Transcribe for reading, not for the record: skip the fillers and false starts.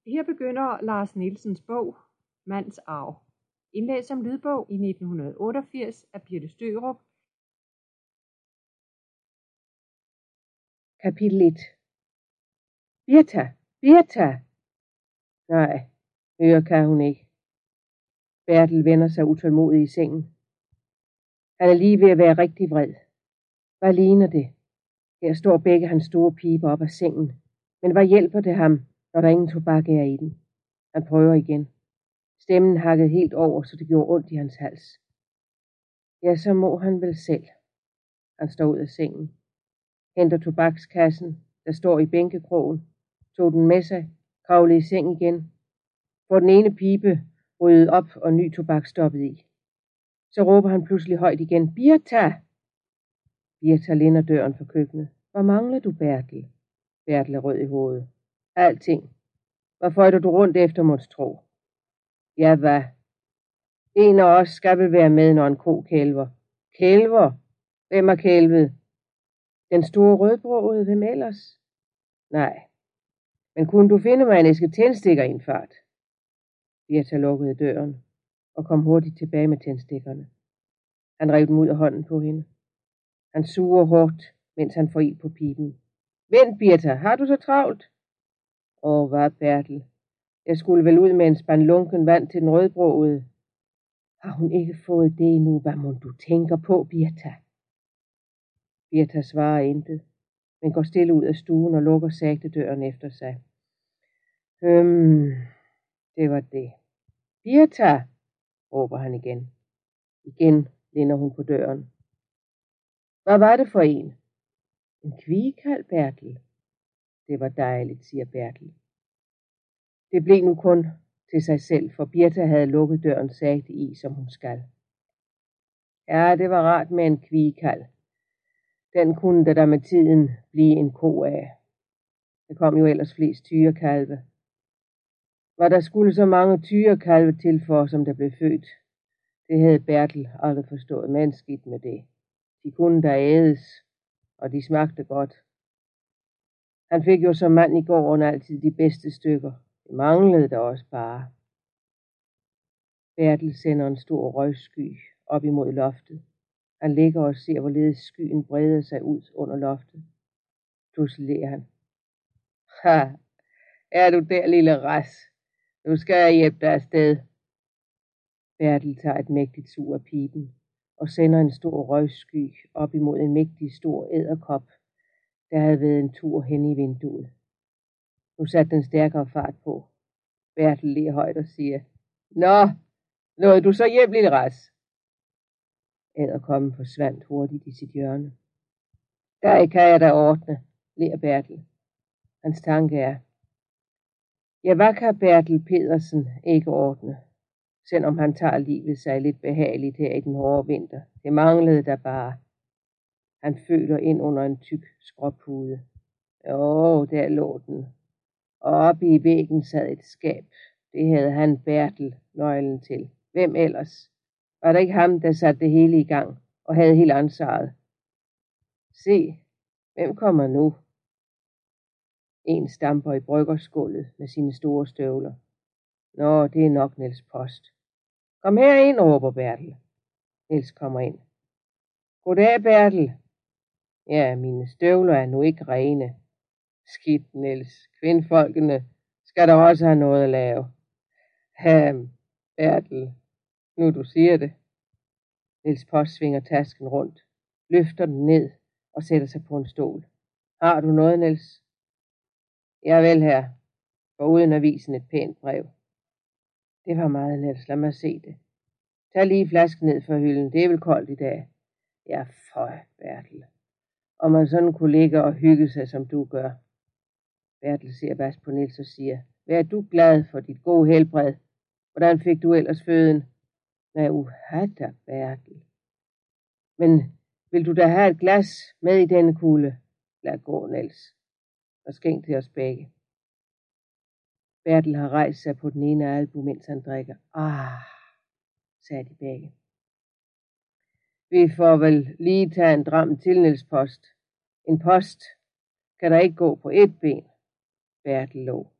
Her begynder Lars Nielsens bog, Mands arv. Indlæst som lydbog i 1988 af Birthe Størup. Kapitel 1. Birtha! Nej, høre kan hun ikke. Bertel vender sig utålmodigt i sengen. Han er lige ved at være rigtig vred. Hvad ligner det? Her står begge hans store piber op af sengen. Men hvad hjælper det ham, når der ingen tobak er i den? Han prøver igen. Stemmen hakkede helt over, så det gjorde ondt i hans hals. Ja, så må han vel selv. Han står ud af sengen. Henter tobakskassen, der står i bænkekrogen. Tog den med sig, kravlede i seng igen. Får den ene pibe ryddet op og ny tobak stoppet i. Så råber han pludselig højt igen. Birtha! Birtha linder døren for køkkenet. Hvad mangler du, Bertel? Bertel er rød i hovedet. Alting. Hvad føjter du rundt efter, monstro? Ja, hvad? En af os skal vel være med, når en ko kælver. Kælver? Hvem er kælvet? Den store rødbrogede, hvem ellers? Nej. Men kunne du finde mig en æske tændstikker i en fart? Birtha lukkede døren og kom hurtigt tilbage med tændstikkerne. Han rev dem ud af hånden på hende. Han suger hårdt, mens han får ild på piben. Vent, Birtha, har du så travlt? Hvad, Bertel? Jeg skulle vel ud med en spand lunken vand til den rødbrogede. Har hun ikke fået det endnu, hvad må du tænker på, Birtha? Birtha svarer intet, men går stille ud af stuen og lukker sagte døren efter sig. Det var det. Birtha, råber han igen. Igen linder hun på døren. Hvad var det for en? En kvigekald, Bertel. Det var dejligt, siger Bertel. Det blev nu kun til sig selv, for Birtha havde lukket døren sagte i, som hun skal. Ja, det var rart med en kvigekald. Den kunne der med tiden blive en ko af. Der kom jo ellers flest tyrekalve. Var der skulle så mange tyrekalve til for, som der blev født. Det havde Bertel aldrig forstået, men skidt med det. De kunne der ædes, og de smagte godt. Han fik jo som mand i gården altid de bedste stykker. Det manglede der også bare. Bertel sender en stor røgsky op imod loftet. Han ligger og ser, hvorledes skyen breder sig ud under loftet. Pludselig ler han. Ha, er du der, lille ras? Nu skal jeg hjælpe dig afsted. Bertel tager et mægtigt sug af piben og sender en stor røgsky op imod en mægtig stor edderkop, der havde været en tur hen i vinduet. Nu satte den stærkere fart på. Bertel ler højt og siger, Nå, nåede du så hjem, lille ras? Edderkoppen forsvandt hurtigt i sit hjørne. Der kan jeg da ordne, ler Bertel. Hans tanke er, ja, hvad kan Bertel Pedersen ikke ordne, selvom han tager livet sig lidt behageligt her i den hårde vinter. Det manglede der bare. Han føler ind under en tyk skråpude. Jo, der lå den. Og oppe i væggen sad et skab. Det havde han Bertel nøglen til. Hvem ellers? Var det ikke ham, der satte det hele i gang og havde helt ansvaret? Se, hvem kommer nu? En stamper i bryggerskålet med sine store støvler. Nå, det er nok Niels Post. Kom her ind, råber Bertel. Niels kommer ind. Goddag, Bertel. Ja, mine støvler er nu ikke rene. Skidt, Niels. Kvindfolkene skal der også have noget at lave. Bertel, nu du siger det. Niels Post svinger tasken rundt, løfter den ned og sætter sig på en stol. Har du noget, Niels? Ja vel, her. For uden avisen et pænt brev. Det var meget, Niels. Lad mig se det. Tag lige flasken ned fra hylden. Det er vel koldt i dag. Ja, føj, Bertel. Og man sådan kunne ligge og hygge sig, som du gør. Bertel ser bast på Niels og siger, vær du glad for dit gode helbred. Hvordan fik du ellers føden? Nej, uhatta, Bertel. Men vil du da have et glas med i denne kulde? Lad gå, Niels. Og skænk til os begge. Bertel har rejst sig på den ene albu, mens han drikker. Sagde de begge. Vi får vel lige tage en dram til, Niels Post. En post kan der ikke gå på et ben. Bertel lå.